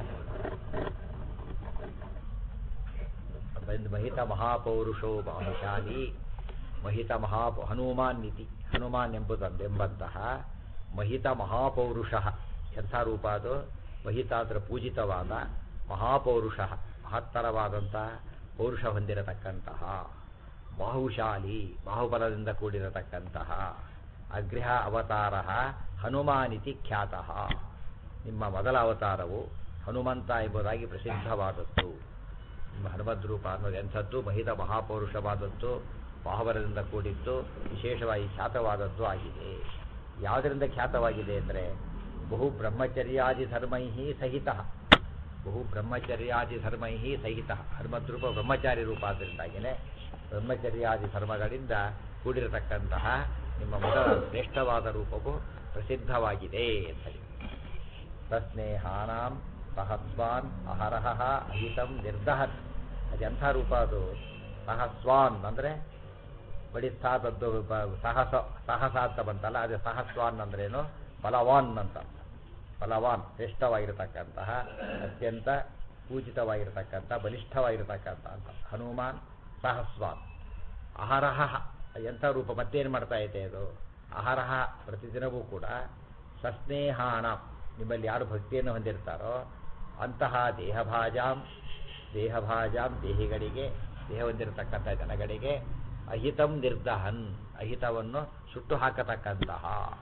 ಮಹಿತ ಮಹಾಪೌರುಷೋ ಬಾಹುಶಾಲಿ ಮಹಿತ ಮಹಾ ಹನುಮಾನ್ ನೀತಿ, ಹನುಮಾನ್ ಎಂಬುದೆಂಬಂತಹ ಮಹಿತ ಮಹಾಪೌರುಷ. ಎಂಥ ರೂಪ ಅದು? ಮಹಿತ ಅಂದರೆ ಪೂಜಿತವಾದ, ಮಹಾಪೌರುಷ ಮಹತ್ತರವಾದಂಥ ಪೌರುಷ ಹೊಂದಿರತಕ್ಕಂತಹ, ಬಾಹುಶಾಲಿ ಬಾಹುಬಲದಿಂದ ಕೂಡಿರತಕ್ಕಂತಹ, ಅಗ್ರ್ಯ ಅವತಾರ ಹನುಮಾನಿತಿ ಖ್ಯಾತಃ. ನಿಮ್ಮ ಮೊದಲ ಅವತಾರವು ಹನುಮಂತ ಎಂಬುದಾಗಿ ಪ್ರಸಿದ್ಧವಾದದ್ದು. ನಿಮ್ಮ ಹನುಮದ್ ರೂಪ ಅನ್ನೋದು ಎಂಥದ್ದು? ಮಹಿತ ಮಹಾಪೌರುಷವಾದದ್ದು, ಬಾಹುಬಲದಿಂದ ಕೂಡಿದ್ದು, ವಿಶೇಷವಾಗಿ ಖ್ಯಾತವಾದದ್ದು ಆಗಿದೆ. ಯಾವುದರಿಂದ ಖ್ಯಾತವಾಗಿದೆ ಅಂದರೆ ಬಹು ಬ್ರಹ್ಮಚರ್ಯಾದಿ ಧರ್ಮೈ ಸಹಿತ. ಬಹು ಬ್ರಹ್ಮಚರ್ಯಾದಿ ಧರ್ಮೈ ಸಹಿತ. ಹನುಮದ್ ರೂಪ ಬ್ರಹ್ಮಚಾರಿ ರೂಪ ಆದ್ದರಿಂದಾಗಿಯೇ ಬ್ರಹ್ಮಚರ್ಯಾದಿ ಧರ್ಮಗಳಿಂದ ಕೂಡಿರತಕ್ಕಂತಹ ನಿಮ್ಮ ಮೊದಲ ಶ್ರೇಷ್ಠವಾದ ರೂಪವು ಪ್ರಸಿದ್ಧವಾಗಿದೆ ಅಂತ ಹೇಳಿ. ತಸ್ನೇಹಾನಾಂ ಸಹಸ್ವಾನ್ ಅಹರಹ ಅಹಿತಂ ನಿರ್ದಹತ್. ಅದೆಂಥ ರೂಪ ಅದು? ಸಹಸ್ವಾನ್ ಅಂದರೆ ಬಡಿಸ್ತಾದದ್ದು, ಸಾಹಸ ಸಾಹಸ ಅಂತ ಬಂತಲ್ಲ, ಅದೇ ಸಹಸ್ವಾನ್ ಅಂದ್ರೇನು? ಬಲವಾನ್ ಅಂತ. ಬಲವಾನ್ ಶ್ರೇಷ್ಠವಾಗಿರತಕ್ಕಂತಹ, ಅತ್ಯಂತ ಪೂಜಿತವಾಗಿರತಕ್ಕಂಥ, ಬಲಿಷ್ಠವಾಗಿರತಕ್ಕಂಥ ಅಂತ ಹನುಮಾನ್ ಸಹಸ್ವಾನ್. ಅಹರಹ ಎಂಥ ರೂಪ? ಮತ್ತೇನು ಮಾಡ್ತಾ ಇದೆ ಅದು? ಅಹರಹ ಪ್ರತಿದಿನವೂ ಕೂಡ ಸಸ್ನೇಹಾನ, ನಿಮ್ಮಲ್ಲಿ ಯಾರು ಭಕ್ತಿಯನ್ನು ಹೊಂದಿರ್ತಾರೋ ಅಂತಹ ದೇಹಭಾಜಾಂ ದೇಹಭಾಜಾಂ ದೇಹಿಗಳಿಗೆ, ದೇಹ ಹೊಂದಿರತಕ್ಕಂಥ ಜನಗಳಿಗೆ ಅಹಿತಂ ನಿರ್ದಹನ್, ಅಹಿತವನ್ನು ಸುಟ್ಟು ಹಾಕತಕ್ಕಂತಹ,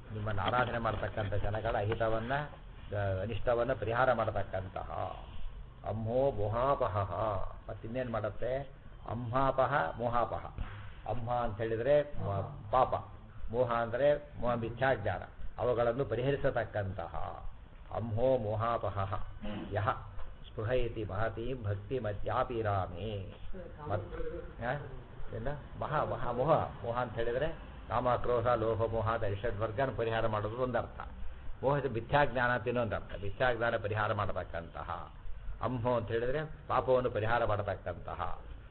ನಿಮ್ಮನ್ನು ಆರಾಧನೆ ಮಾಡತಕ್ಕಂಥ ಜನಗಳ ಅಹಿತವನ್ನು ಅನಿಷ್ಟವನ್ನು ಪರಿಹಾರ ಮಾಡತಕ್ಕಂತಹ ಅಂಹೋ ಮೋಹಾಪಹ. ಮತ್ತಿನ್ನೇನು ಮಾಡುತ್ತೆ? ಅಂಹಾಪಹ ಮೋಹಾಪಹ. ಅಂಹ ಅಂತ ಹೇಳಿದರೆ ಪಾಪ, ಮೋಹ ಅಂದರೆ ಮೋಹ ಮಿಥ್ಯಾಜ್ಞಾನ, ಅವುಗಳನ್ನು ಪರಿಹರಿಸತಕ್ಕಂತಹ ಅಂಹೋ ಮೋಹಾಪಹ ಯಹ ಸ್ಪೃಹಯತಿ ಮಹತಿ ಭಕ್ತಿ ಮಧ್ಯಾಪಿ ರಾಮೇ. ಮತ್ತು ಏನು ಮಹಾ ಮಹಾ ಮೋಹ ಮೋಹ ಅಂತ ಹೇಳಿದರೆ ಕಾಮ ಕ್ರೋಧ ಲೋಹ ಮೋಹದ ಷಡ್ವರ್ಗನ ಪರಿಹಾರ ಮಾಡೋದು ಒಂದರ್ಥ. ಮೋಹದ ಮಿಥ್ಯಾಜ್ಞಾನ ಅಂತ ಇನ್ನೊಂದು ಅರ್ಥ. ಮಿಥ್ಯಾಜ್ಞಾನ ಪರಿಹಾರ ಮಾಡತಕ್ಕಂತಹ ಅಂಹೋ ಅಂತ ಹೇಳಿದರೆ ಪಾಪವನ್ನು ಪರಿಹಾರ ಮಾಡತಕ್ಕಂತಹ.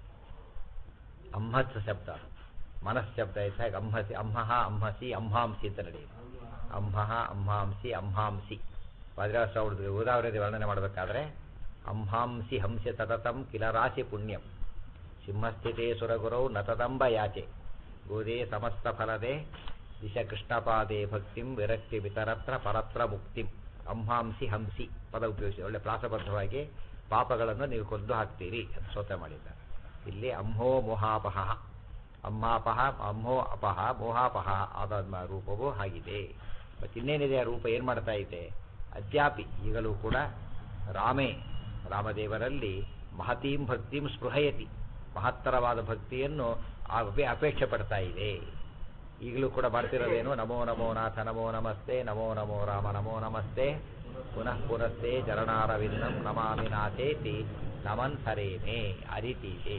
ಅಂಹಸ್ ಶಬ್ದ ಮನಸ್ ಶಬ್ದ ಇದ್ದಾಗ ಅಂಹಸಿ ಅಂಹಃ ಅಂಹಸಿ ಅಂಹಾಂಸಿ ಅಂತ ನಡೆಯುತ್ತೆ. ಅಂಹಃ ಅಂಹಾಂಸಿ ಅಂಹಾಂಸಿ ವಜ್ರಾಸ ಉದಾಹರಣೆ ವರ್ಣನೆ ಮಾಡಬೇಕಾದ್ರೆ ಅಂಹಾಂಸಿ ಹಂಸಿ ತತತಂ ಕಿಲರಾಶಿ ಪುಣ್ಯಂ ಸಿಂಹಸ್ಥಿತೇ ಸುರಗುರೌ ನತದಂಬ ಯಾಚೆ ಗೋದೇ ಸಮಸ್ತ ಫಲದೆ ದಿಶ ಕೃಷ್ಣಪಾದೇ ಭಕ್ತಿಂ ವಿರಕ್ತಿ ವಿತರತ್ರ ಪರತ್ರ ಮುಕ್ತಿಂ. ಅಂಹಾಂಸಿ ಹಂಸಿ ಪದ ಉಪಯೋಗಿಸಿ ಒಳ್ಳೆ ಪ್ರಾಸಬದ್ಧವಾಗಿ ಪಾಪಗಳನ್ನು ನೀವು ಕೊಂದು ಹಾಕ್ತೀರಿ ಅಂತ ಸ್ತೋತ್ರ ಮಾಡಿದ್ದಾರೆ. ಇಲ್ಲಿ ಅಂಹೋ ಮೋಹಾಪಹ, ಅಮ್ಮಾಪಹ ಅಂಹೋ ಅಪಹ ಮೋಹಾಪಹ ಆದ ರೂಪವೂ ಆಗಿದೆ. ಮತ್ತಿನ್ನೇನಿದೆ ಆ ರೂಪ ಏನು ಮಾಡ್ತಾ ಇದೆ? ಅದ್ಯಾಪಿ ಈಗಲೂ ಕೂಡ ರಾಮೇ ರಾಮದೇವರಲ್ಲಿ ಮಹತೀಂ ಭಕ್ತಿಂ ಸ್ಪೃಹಯತಿ ಮಹತ್ತರವಾದ ಭಕ್ತಿಯನ್ನು ಅಪೇಕ್ಷೆ ಪಡ್ತಾ ಇದೆ. ಈಗಲೂ ಕೂಡ ಮಾಡ್ತಿರೋದೇನು? ನಮೋ ನಮೋ ನಾಥ ನಮೋ ನಮಸ್ತೆ ನಮೋ ನಮೋ ರಾಮ ನಮೋ ನಮಸ್ತೆ ಪುನಃ ಪುನಸ್ತೆ ಚರಣಾರವಿಂದಂ ನಮಾಮಿ ನಾಥೇತಿ ನಮನ್ ಸರೇನೆ. ಆ ರೀತಿ ಇದೆ,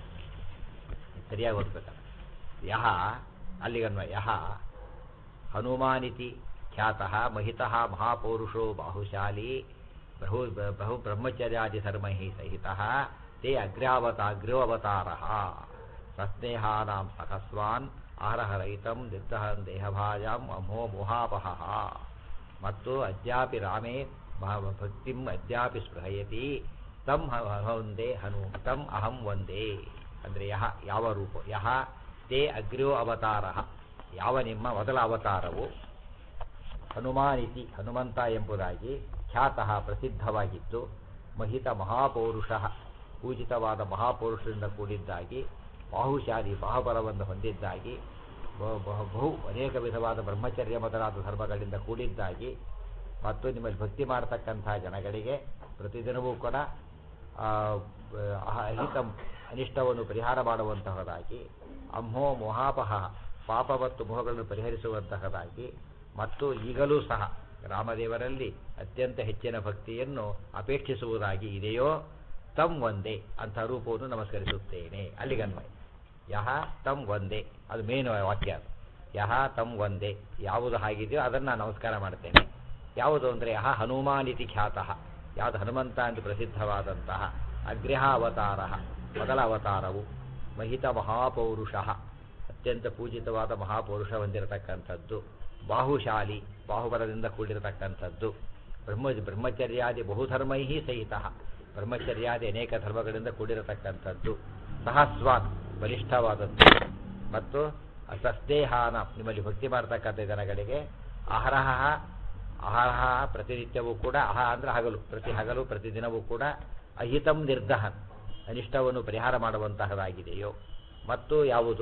ಸರಿಯಾಗಿ ಓದ್ಬೇಕ. ಯಹ ಅಲ್ಲಿಗನ್ವ ಯಹ ಹನುಮಾನಿತಿ ಖ್ಯಾತಃ ಮಹಿತಃ ಮಹಾಪೌರುಷೋ ಬಾಹುಶಾಲಿ ಬಹು ಬಹು ಬ್ರಹ್ಮಚರ್ಯಾದಿ ಧರ್ಮೈಃ ಸಹಿತಃ ತೇ ಅಗ್ರ್ಯಾವತ ಅಗ್ರ್ಯೋವತಾರಃ ಸಸ್ನೇಹಾನಾಂ ಸಹಸ್ವಾನ್ ಆಹಾರರಹಿತಂ ನಿರ್ದಹನ್ ದೇಹಭಾಜಾಂ ಅಮೋ ಮೋಹಾಪಹಃ. ಮತ್ತು ಅದ್ಯಾಪಿ ರಾಮೇ ಭಕ್ತಿಂ ಅದ್ಯಾಪಿ ಸ್ಪೃಹಯತಿ ತಂ ವಂದೇ ಹನು ತಂ ಅಹಂ ವಂದೇ. ಅಂದರೆ ಯಹ ಯಾವ ರೂಪ? ಯಹ ತೇ ಅಗ್ರ್ಯೋ ಅವತಾರಃ ಯಾವ ನಿಮ್ಮ ಮೊದಲ ಅವತಾರವು ಹನುಮಾನಿತಿ ಹನುಮಂತ ಎಂಬುದಾಗಿ ಖ್ಯಾತಃ ಪ್ರಸಿದ್ಧವಾಗಿದ್ದು ಮಹಿತ ಮಹಾಪೌರುಷಃ ಪೂಜಿತವಾದ ಮಹಾಪೌರುಷರಿಂದ ಕೂಡಿದ್ದಾಗಿ ಬಾಹುಶಾಲಿ ಬಾಹುಬಲವನ್ನು ಹೊಂದಿದ್ದಾಗಿ ಬಹು ಅನೇಕ ವಿಧವಾದ ಬ್ರಹ್ಮಚರ್ಯ ಮೊದಲಾದ ಧರ್ಮಗಳಿಂದ ಕೂಡಿದ್ದಾಗಿ ಮತ್ತು ನಿಮ್ಮಲ್ಲಿ ಭಕ್ತಿ ಮಾಡತಕ್ಕಂತಹ ಜನಗಳಿಗೆ ಪ್ರತಿದಿನವೂ ಕೂಡ ಅಹಿತ ಅನಿಷ್ಟವನ್ನು ಪರಿಹಾರ ಮಾಡುವಂತಹದಾಗಿ ಅಂಹೋ ಮೋಹಾಪಹ ಪಾಪ ಮತ್ತು ಮೋಹಗಳನ್ನು ಪರಿಹರಿಸುವಂತಹದಾಗಿ ಮತ್ತು ಈಗಲೂ ಸಹ ರಾಮದೇವರಲ್ಲಿ ಅತ್ಯಂತ ಹೆಚ್ಚಿನ ಭಕ್ತಿಯನ್ನು ಅಪೇಕ್ಷಿಸುವುದಾಗಿ ಇದೆಯೋ ತಂ ಒಂದೇ ಅಂಥ ರೂಪವನ್ನು ನಮಸ್ಕರಿಸುತ್ತೇನೆ. ಅಲ್ಲಿಗನ್ವಯ ಯಹ ತಂ ಒಂದೇ, ಅದು ಮೇನ್ ವಾಕ್ಯ. ಅದು ಯಹ ತಂ ಒಂದೇ, ಯಾವುದು ಹಾಗಿದೆಯೋ ಅದನ್ನು ನಾನು ನಮಸ್ಕಾರ ಮಾಡ್ತೇನೆ. ಯಾವುದು ಅಂದರೆ ಯಹ ಹನುಮಾನಿತಿ ಖ್ಯಾತಃ, ಯಾವುದು ಹನುಮಂತ ಎಂದು ಪ್ರಸಿದ್ಧವಾದಂತಹ ಅಗ್ರ್ಯಃ ಅವತಾರ ಮೊದಲ ಅವತಾರವು ಮಹಿತ ಮಹಾಪೌರುಷಃ ಅತ್ಯಂತ ಪೂಜಿತವಾದ ಮಹಾಪೌರುಷ ಹೊಂದಿರತಕ್ಕಂಥದ್ದು, ಬಾಹುಶಾಲಿ ಬಾಹುಬಲದಿಂದ ಕೂಡಿರತಕ್ಕಂಥದ್ದು, ಬ್ರಹ್ಮ ಬ್ರಹ್ಮಚರ್ಯಾದಿ ಬಹುಧರ್ಮೈ ಸಹಿತ ಬ್ರಹ್ಮಚರ್ಯಾದಿ ಅನೇಕ ಧರ್ಮಗಳಿಂದ ಕೂಡಿರತಕ್ಕಂಥದ್ದು, ಸಹಸ್ವಾನ್ ಬಲಿಷ್ಠವಾದದ್ದು, ಮತ್ತು ಸಸ್ನೇಹಾನ ನಿಮ್ಮಲ್ಲಿ ಭಕ್ತಿ ಮಾಡತಕ್ಕಂಥ ಜನಗಳಿಗೆ ಅಹರಹ ಅಹರಹ ಪ್ರತಿನಿತ್ಯವೂ ಕೂಡ ಅಹ ಅಂದರೆ ಹಗಲು ಪ್ರತಿ ಹಗಲು ಪ್ರತಿದಿನವೂ ಕೂಡ ಅಹಿತಂ ನಿರ್ದಹನ್ ಅನಿಷ್ಟವನ್ನು ಪರಿಹಾರ ಮಾಡುವಂತಹದಾಗಿದೆಯೋ. ಮತ್ತು ಯಾವುದು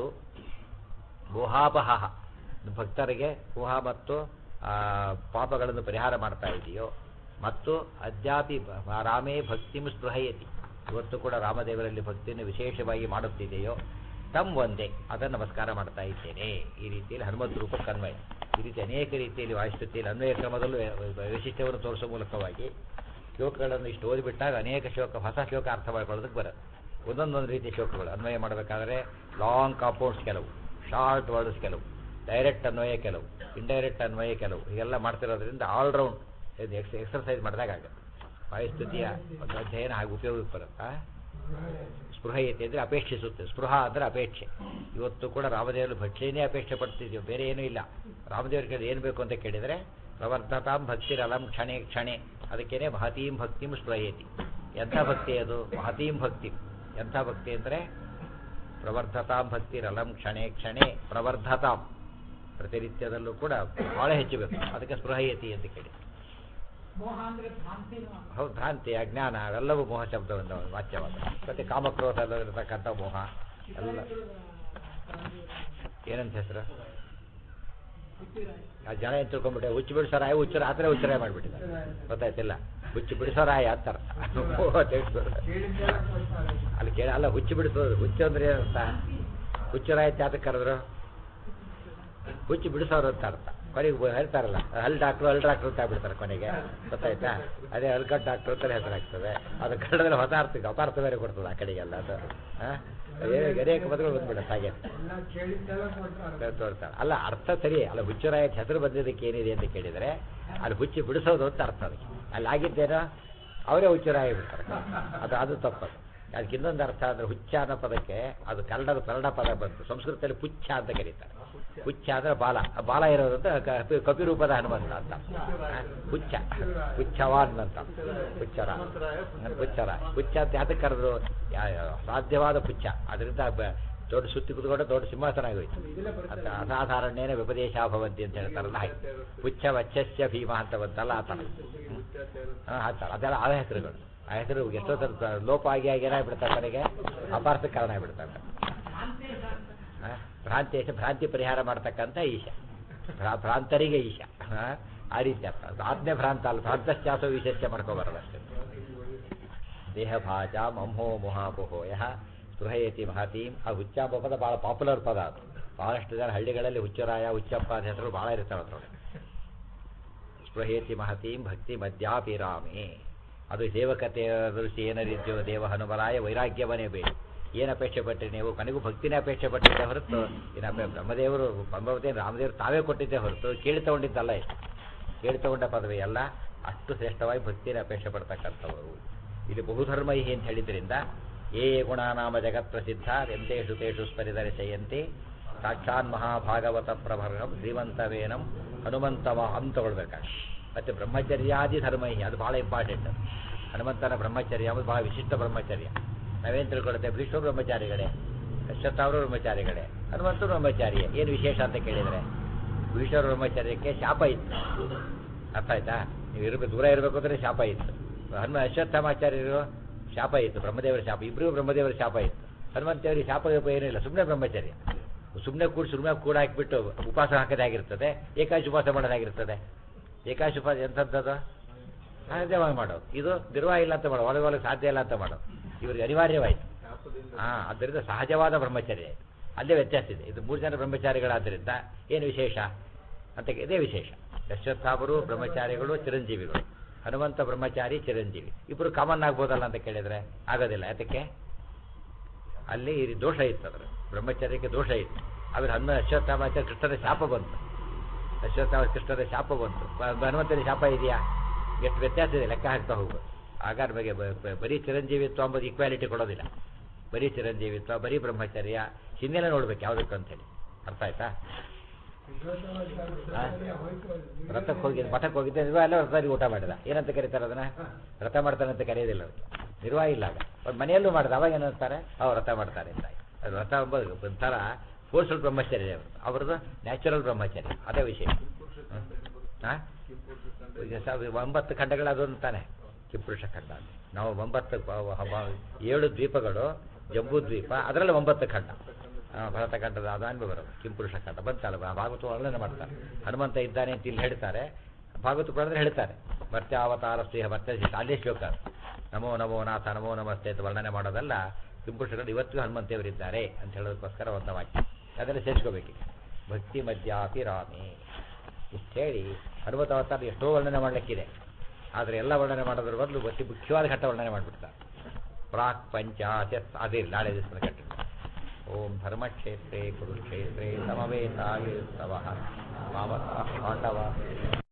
ಮೋಹಾಪಹ ಭಕ್ತರಿಗೆ ಮೋಹ ಮತ್ತು ಪಾಪಗಳನ್ನು ಪರಿಹಾರ ಮಾಡ್ತಾ ಇದೆಯೋ. ಮತ್ತು ಅದ್ಯಾಪಿ ರಾಮೇ ಭಕ್ತಿಂ ಸ್ಪೃಹಯತಿ ಇವತ್ತು ಕೂಡ ರಾಮದೇವರಲ್ಲಿ ಭಕ್ತಿಯನ್ನು ವಿಶೇಷವಾಗಿ ಮಾಡುತ್ತಿದೆಯೋ ತಂ ಒಂದೇ ಅದನ್ನು ನಮಸ್ಕಾರ ಮಾಡ್ತಾ ಇದ್ದೇನೆ. ಈ ರೀತಿಯಲ್ಲಿ ಹನುಮಂತ ರೂಪಕ್ಕೆ ಅನ್ವಯ. ಈ ರೀತಿ ಅನೇಕ ರೀತಿಯಲ್ಲಿ ವಾಯುಸ್ತುತಿಯಲ್ಲಿ ಅನ್ವಯ ಕ್ರಮದಲ್ಲೂ ವೈಶಿಷ್ಟ್ಯವನ್ನು ತೋರಿಸುವ ಮೂಲಕವಾಗಿ ಶ್ಲೋಕಗಳನ್ನು ಇಷ್ಟು ಓದಿಬಿಟ್ಟಾಗ ಅನೇಕ ಶ್ಲೋಕ ಹೊಸ ಶ್ಲೋಕ ಅರ್ಥ ಮಾಡ್ಕೊಳ್ಳೋದಕ್ಕೆ ಬರುತ್ತೆ. ಒಂದೊಂದೊಂದು ರೀತಿಯ ಶ್ಲೋಕಗಳು ಅನ್ವಯ ಮಾಡಬೇಕಾದ್ರೆ ಲಾಂಗ್ ಕಾಂಪೌಂಡ್ಸ್ ಕೆಲವು, ಶಾರ್ಟ್ ವರ್ಡ್ಸ್ ಕೆಲವು, ಡೈರೆಕ್ಟ್ ಅನ್ವಯ ಕೆಲವು, ಇಂಡೈರೆಕ್ಟ್ ಅನ್ವಯ ಕೆಲವು, ಹೀಗೆಲ್ಲ ಮಾಡ್ತಿರೋದ್ರಿಂದ ಆಲ್ರೌಂಡ್ ಎಕ್ಸರ್ಸೈಸ್ ಮಾಡಿದಾಗ ಆಗುತ್ತೆ. ವಾಯುಸ್ತುತಿಯ ಒಂದು ಅಧ್ಯಯನ ಹಾಗೆ ಉಪಯೋಗಕ್ಕೆ ಬರುತ್ತಾ. ಸ್ಪೃಹಯತೆ ಅಂದರೆ ಅಪೇಕ್ಷಿಸುತ್ತೆ, ಸ್ಪೃಹ ಅಂದರೆ ಅಪೇಕ್ಷೆ. ಇವತ್ತು ಕೂಡ ರಾಮದೇವರು ಭಕ್ತಿಯೇ ಅಪೇಕ್ಷೆ ಪಡ್ತಿದ್ದೀವಿ, ಬೇರೆ ಏನೂ ಇಲ್ಲ. ರಾಮದೇವ್ರ ಕೇಳಿ ಏನು ಬೇಕು ಅಂತ ಕೇಳಿದರೆ ಪ್ರವರ್ಧತಾಂ ಭಕ್ತಿರಲಂ ಕ್ಷಣೆ ಕ್ಷಣೆ, ಅದಕ್ಕೇನೆ ಮಹತೀಂ ಭಕ್ತಿಂ ಸ್ಪೃಹಯತಿ. ಎಂಥ ಭಕ್ತಿ ಅದು? ಮಹತೀಂ ಭಕ್ತಿ. ಎಂಥ ಭಕ್ತಿ ಅಂದರೆ ಪ್ರವರ್ಧತಾಂ ಭಕ್ತಿರಲಂ ಕ್ಷಣೆ ಕ್ಷಣೆ ಪ್ರವರ್ಧತಾಂ, ಪ್ರತಿನಿತ್ಯದಲ್ಲೂ ಕೂಡ ಬಹಳ ಹೆಚ್ಚಬೇಕು. ಅದಕ್ಕೆ ಸ್ಪೃಹಯತಿ ಅಂತ ಕೇಳಿ. ಹೌದು, ಭ್ರಾಂತಿ ಅಜ್ಞಾನ ಅವೆಲ್ಲವೂ ಮೋಹ ಶಬ್ದವನ್ನು ವಾಚ್ಯವಾದ. ಮತ್ತೆ ಕಾಮಕ್ರೋಧದಲ್ಲಿರತಕ್ಕಂಥ ಮೋಹ ಎಲ್ಲ ಏನಂತ ಹೆಸರು ಆ ಜನ ಏನು ತಿಳ್ಕೊಂಡ್ಬಿಟ್ಟೆ ಹುಚ್ಚು ಬಿಡಿಸೋರಾಯ ಹುಚ್ಚರ ಆ ಥರ ಹುಚ್ಚರಾಯ ಮಾಡಿಬಿಟ್ಟಿದ್ದಾರೆ ಗೊತ್ತಾಯ್ತಿಲ್ಲ ಹುಚ್ಚು ಬಿಡಿಸೋರಾಯ ಅಂತಾರ ಅಲ್ಲಿ ಕೇಳ ಅಲ್ಲ ಹುಚ್ಚು ಬಿಡಿಸೋದು ಹುಚ್ಚು ಅಂದ್ರೆ ಏನಂತ ಹುಚ್ಚರಾಯ ಜಾತಕ್ಕೆ ಕರೆದ್ರು ಹುಚ್ಚು ಬಿಡಿಸೋರು ಅಂತ ಅರ್ಥ ಕೊನೆಗೆ ಹೇಳ್ತಾರಲ್ಲ ಹಲ್ ಡಾಕ್ಟ್ರು ಹಲ್ ಡಾಕ್ಟ್ರು ಅಂತ ಆಗ್ಬಿಡ್ತಾರೆ ಕೊನೆಗೆ ಗೊತ್ತಾಯ್ತಾ ಅದೇ ಹಲ್ಕಟ್ ಡಾಕ್ಟ್ರು ಅಂತ ಹೆಸರಾಗ್ತದೆ ಅದು ಕನ್ನಡದಲ್ಲಿ ಹೊಸ ಅರ್ಥಕ್ಕೆ ಅಪಾರ್ಥ ಬೇರೆ ಕೊಡ್ತದೆ ಆ ಕಡೆಗೆಲ್ಲ ಅದು ಹಾಂ ಅನೇಕ ಪದಗಳು ಬಂದ್ಬಿಡುತ್ತೆ ಹಾಗೆ ತೋರ್ತಾಳೆ ಅಲ್ಲ ಅರ್ಥ ಸರಿ ಅಲ್ಲ ಹುಚ್ಚರಾಯ ಹೆಸರು ಬಂದಿದ್ದಕ್ಕೆ ಏನಿದೆ ಅಂತ ಕೇಳಿದರೆ ಅಲ್ಲಿ ಹುಚ್ಚು ಬಿಡಿಸೋದು ಅಂತ ಅರ್ಥ ಅದಕ್ಕೆ ಅಲ್ಲಿ ಆಗಿದ್ದೇನೋ ಅವರೇ ಹುಚ್ಚರಾಯ ಬಿಡ್ತಾರೆ ಅದು ಅದು ತಪ್ಪದು ಅದಕ್ಕೆ ಇನ್ನೊಂದು ಅರ್ಥ ಅಂದರೆ ಹುಚ್ಚ ಅನ್ನೋ ಪದಕ್ಕೆ ಅದು ಕನ್ನಡದ ಕನ್ನಡ ಪದ ಬಂತು ಸಂಸ್ಕೃತದಲ್ಲಿ ಪುಚ್ಛ ಅಂತ ಕರೀತಾರೆ ಹುಚ್ಚ ಅಂದ್ರೆ ಬಾಲ ಬಾಲ ಇರೋದಂತ ಕಪಿರೂಪದ ಹನುಮಂತ ಅಂತ ಹುಚ್ಚ ಹುಚ್ಚವಾನ್ ಅಂತ ಹುಚ್ಚರ ಹುಚ್ಚರ ಹುಚ್ಚ ಅಂತ ಯಾತಕ್ಕೆ ಕರೆದ್ರು ಸಾಧ್ಯವಾದ ಪುಚ್ಛ ಅದರಿಂದ ದೊಡ್ಡ ಸುತ್ತಿ ಕುತ್ಕೊಂಡು ದೊಡ್ಡ ಸಿಂಹಾಸನ ಆಗೋಯ್ತು ಅದು ಅಸಾಧಾರಣೇನ ವ್ಯಪದೇಶಾಭವಂತಿ ಅಂತ ಹೇಳ್ತಾರಲ್ಲ ಹಾಗೆ ಪುಚ್ಛ ವಚ್ಚಸ್ಯ ಭೀಮ ಅಂತ ಬಂತಲ್ಲ ಆ ಥರ ಹಾಂ ಆತರ ಅದೆಲ್ಲ ಆ ಹೆಸರುಗಳು ಆ ಹೆಸರು ಎಷ್ಟೋ ಥರ ಲೋಪ ಆಗಿ ಆಗಿ ಏನಾಗ್ಬಿಡ್ತಾರೆ ಕೊನೆಗೆ ಅಪಾರ್ಥ ಕಾರಣ ಆಗ್ಬಿಡ್ತಾರೆ ಭ್ರಾಂತಿ ಭ್ರಾಂತಿ ಪರಿಹಾರ ಮಾಡ್ತಕ್ಕಂಥ ಈಶ ಭ್ರಾಂತರಿಗೆ ಈಶ ಆ ರೀತಿ ಅರ್ಥ ಆಜ್ಞೆ ಭ್ರಾಂತ ಅಲ್ಲ ಭ್ರಾಂತಶ್ಚಾಸೋ ವಿಶೇಷ ಮಾಡ್ಕೋಬಾರದು ಅಷ್ಟೇ ದೇಹ ಭಾಜ ಮಂಹೋ ಮೊಹಾಪೋಹೋ ಯಹ ಸ್ಪೃಹಯತಿ ಮಹತೀಂ ಆ ಹುಚ್ಚಪ್ಪ ಪದ ಭಾಳ ಪಾಪ್ಯುಲರ್ ಪದ ಅದು ಭಾಳಷ್ಟು ಜನ ಹಳ್ಳಿಗಳಲ್ಲಿ ಹುಚ್ಚರಾಯ ಹುಚ್ಚಪ್ಪ ಅಂತ ಹೆಸರು ಭಾಳ ಇರ್ತಾವೆ ಅದರೊಳಗೆ ಸ್ಪೃಹಯತಿ ಮಹತೀಂ ಭಕ್ತಿ ಮಧ್ಯಾಪಿ ರಾಮೇ ಅದು ಸೇವಕತೆಯ ದೃಷ್ಟಿ ಏನರಿದ್ಯೋ ದೇವ ಹನುಮರಾಯ ವೈರಾಗ್ಯವನ್ನೇ ಬೇಡಿ ಏನು ಅಪೇಕ್ಷೆ ಪಟ್ಟರೆ ನೀವು ಕೊನೆಗೂ ಭಕ್ತಿನೇ ಅಪೇಕ್ಷೆ ಪಟ್ಟಿದ್ದೆ ಹೊರತು ಇನ್ನು ಬ್ರಹ್ಮದೇವರು ಬ್ರಹ್ಮವತಿ ರಾಮದೇವರು ತಾವೇ ಕೊಟ್ಟಿದ್ದೆ ಹೊರತು ಕೇಳಿ ತಗೊಂಡಿದ್ದಲ್ಲ ಎಷ್ಟು ಕೇಳಿ ತಗೊಂಡ ಪದವಿ ಅಲ್ಲ ಅಷ್ಟು ಶ್ರೇಷ್ಠವಾಗಿ ಭಕ್ತಿನೇ ಅಪೇಕ್ಷೆ ಪಡ್ತಕ್ಕಂಥವರು ಇಲ್ಲಿ ಬಹುಧರ್ಮೈ ಅಂತ ಹೇಳಿದ್ರಿಂದ ಏ ಗುಣಾನಾಮ ಜಗತ್ ಪ್ರಸಿದ್ಧ ಎಂತೇಷು ತೇಷು ಸ್ಪರಿಧರಿಸೆಯಂತೆ ಸಾಕ್ಷಾನ್ ಮಹಾಭಾಗವತ ಪ್ರಭರ್ಗಂ ಶ್ರೀಮಂತವೇನಂ ಹನುಮಂತವ ಅಂತ ತಗೊಳ್ಬೇಕಾಗಿ ಮತ್ತು ಬ್ರಹ್ಮಚರ್ಯಾದಿ ಧರ್ಮೈ ಅದು ಭಾಳ ಇಂಪಾರ್ಟೆಂಟ್ ಹನುಮಂತನ ಬ್ರಹ್ಮಚರ್ಯ ಅದು ಭಾಳ ವಿಶಿಷ್ಟ ಬ್ರಹ್ಮಚರ್ಯ ನಾವೇನು ತಿಳ್ಕೊಳ್ಳುತ್ತೆ ಭೀಷ್ಮ ಬ್ರಹ್ಮಚಾರಿಗಳೇ ಅಶ್ವತ್ಥಾವರು ಬ್ರಹ್ಮಚಾರಿಗಳೇ ಹನುಮಂತರು ಬ್ರಹ್ಮಚಾರಿಯೇ ಏನು ವಿಶೇಷ ಅಂತ ಕೇಳಿದರೆ ಭೀಷ್ಮ ಬ್ರಹ್ಮಚಾರ್ಯಕ್ಕೆ ಶಾಪ ಇತ್ತು ಅರ್ಥ ಆಯ್ತಾ ನೀವು ಇರಬೇಕು ದೂರ ಇರಬೇಕು ಅಂದರೆ ಶಾಪ ಇತ್ತು ಹನುಮ ಅಶ್ವತ್ಥಾಮಾಚಾರ್ಯರು ಶಾಪ ಇತ್ತು ಬ್ರಹ್ಮದೇವರ ಶಾಪ ಇಬ್ಬರಿಗೂ ಬ್ರಹ್ಮದೇವರ ಶಾಪ ಇತ್ತು ಹನುಮಂತೇವರಿಗೆ ಶಾಪ ಏನಿಲ್ಲ ಸುಮ್ಮನೆ ಬ್ರಹ್ಮಚರ್ಯ ಸುಮ್ಮನೆ ಕೂಡ ಸುಮ್ಮನೆ ಕೂಡ ಹಾಕಿಬಿಟ್ಟು ಉಪವಾಸ ಹಾಕೋದಾಗಿರ್ತದೆ ಏಕಾಶಿ ಉಪವಾಸ ಮಾಡೋದಾಗಿರ್ತದೆ ಏಕಾಶಿ ಉಪವಾಸ ಎಂಥದ್ದು ಸಹಜವಾಗಿ ಮಾಡೋದು ಇದು ನಿರ್ವಾಹ ಇಲ್ಲ ಅಂತ ಮಾಡೋದು ಒಳಗೆ ಒಳಗೆ ಸಾಧ್ಯ ಇಲ್ಲ ಅಂತ ಮಾಡೋದು ಇವರಿಗೆ ಅನಿವಾರ್ಯವಾಯಿತು ಹಾಂ ಆದ್ದರಿಂದ ಸಹಜವಾದ ಬ್ರಹ್ಮಚರ್ಯ ಅಲ್ಲೇ ವ್ಯತ್ಯಾಸ ಇದೆ ಇದು ಮೂರು ಜನ ಬ್ರಹ್ಮಚಾರಿಗಳಾದ್ದರಿಂದ ಏನು ವಿಶೇಷ ಅಂತ ಇದೇ ವಿಶೇಷ ಅಶ್ವತ್ಥಾಮರು ಬ್ರಹ್ಮಚಾರಿಗಳು ಚಿರಂಜೀವಿಗಳು ಹನುಮಂತ ಬ್ರಹ್ಮಚಾರಿ ಚಿರಂಜೀವಿ ಇಬ್ಬರು ಕಾಮನ್ ಆಗ್ಬೋದಲ್ಲ ಅಂತ ಕೇಳಿದರೆ ಆಗೋದಿಲ್ಲ ಯಾತಕ್ಕೆ ಅಲ್ಲಿ ದೋಷ ಇತ್ತು ಅದರ ಬ್ರಹ್ಮಚಾರ್ಯಕ್ಕೆ ದೋಷ ಇತ್ತು ಆಮೇಲೆ ಹನುಮ ಅಶ್ವತ್ಥಾಮಾಚಾರ್ಯ ಕೃಷ್ಣನ ಶಾಪ ಬಂತು ಅಶ್ವತ್ಥಾಮ ಕೃಷ್ಣನ ಶಾಪ ಬಂತು ಹನುಮಂತನ ಶಾಪ ಇದೆಯಾ ಎಷ್ಟು ವ್ಯತ್ಯಾಸ ಇದೆ ಲೆಕ್ಕ ಹಾಕ್ತಾ ಹೋಗ್ಬೋದು ಆಗಾರ ಬಗ್ಗೆ ಬರೀ ಚಿರಂಜೀವಿತ್ವ ಅಂಬೋದು ಈಕ್ವಾಲಿಟಿ ಕೊಡೋದಿಲ್ಲ ಬರೀ ಚಿರಂಜೀವಿತ್ವ ಬರೀ ಬ್ರಹ್ಮಚರ್ಯ ಹಿನ್ನೆಲೆ ನೋಡ್ಬೇಕು ಯಾವುದಕ್ಕೆ ಅಂತೇಳಿ ಅರ್ಥ ಆಯ್ತಾ ವ್ರತಕ್ಕೆ ಹೋಗಿ ಮಠಕ್ಕೆ ಹೋಗಿದ್ದೆ ನಿರ್ವಾಹ ಎಲ್ಲ ವ್ರತದಲ್ಲಿ ಊಟ ಮಾಡಿದ ಏನಂತ ಕರೀತಾರೆ ಅದನ್ನ ವ್ರತ ಮಾಡ್ತಾನಂತ ಕರೆಯೋದಿಲ್ಲ ಅವ್ರು ನಿರ್ವಾಹ ಇಲ್ಲ ಆಗ ಅವ್ರು ಮನೆಯಲ್ಲೂ ಮಾಡಿದ ಅವಾಗ ಏನಂತಾರೆ ಅವ್ರು ವ್ರತ ಮಾಡ್ತಾರೆ ಅಂತ ಅದು ವ್ರತ ಎಂಬುದು ಒಂಥರ ಫೋರ್ಸ್ಫುಲ್ ಬ್ರಹ್ಮಚರ್ಯ ಅವರು ಅವ್ರದ್ದು ನ್ಯಾಚುರಲ್ ಬ್ರಹ್ಮಚರ್ಯ ಅದೇ ವಿಷಯ ಹಾಂ ಒಂಬತ್ತು ಖಂಡಗಳು ಅದೊಂದು ತಾನೆ ಕಿಂಪುರುಷ ಖಂಡ ನಾವು ಒಂಬತ್ತು ಏಳು ದ್ವೀಪಗಳು ಜಂಬೂ ದ್ವೀಪ ಅದರಲ್ಲಿ ಒಂಬತ್ತು ಖಂಡ ಭರತ ಖಂಡದ ಅದಾನ್ಭವ ಬರೋದು ಕಿಂಪುರುಷ ಖಂಡ ಬಂತಲ್ಲ ಭಾಗವತ ವರ್ಣನೆ ಮಾಡ್ತಾರೆ ಹನುಮಂತ ಇದ್ದಾನೆ ಅಂತ ಇಲ್ಲಿ ಹೇಳ್ತಾರೆ ಭಾಗವತ ಪುರಾಣದಲ್ಲಿ ಹೇಳ್ತಾರೆ ಮರ್ತ್ಯಾವತಾರ ಸ್ನೇಹ ಮರ್ತ್ಯ ಅಲ್ಲೇ ಶ್ಲೋಕ ನಮೋ ನಮೋ ನಾಥ ನಮೋ ನಮಸ್ತೆ ಅಂತ ವರ್ಣನೆ ಮಾಡೋದಲ್ಲ ಕಿಂಪುರುಷಗಳು ಇವತ್ತಿಗೂ ಹನುಮಂತೇವರಿದ್ದಾರೆ ಅಂತ ಹೇಳೋದಕ್ಕೋಸ್ಕರ ಒಂದು ವಾಕ್ಯ ಅದನ್ನು ಸೇರಿಸ್ಕೋಬೇಕೀಗ ಭಕ್ತಿ ಮಧ್ಯಾಪಿ ರಾಮೇ ಇಷ್ಟು ಹೇಳಿ ಹನುಮತ ಅವತಾರ ಎಷ್ಟೋ ವರ್ಣನೆ ಮಾಡಲಿಕ್ಕಿದೆ ಆದರೆ ಎಲ್ಲ ವರ್ಣನೆ ಮಾಡೋದ್ರ ಬದಲು ಅತಿ ಮುಖ್ಯವಾದ ಘಟ್ಟ ವರ್ಣನೆ ಮಾಡಿಬಿಡ್ತಾರೆ ಪ್ರಾಕ್ ಪಂಚಾಶ ಅದೇ ನಾಳೆ ದಿವಸದ ಘಟ್ಟ ಓಂ ಧರ್ಮಕ್ಷೇತ್ರೇ ಕುರುಕ್ಷೇತ್ರೇ ಸಮವೇತಾಯುಸ್ತವ ಮಾಮಕ ಪಾಂಡವ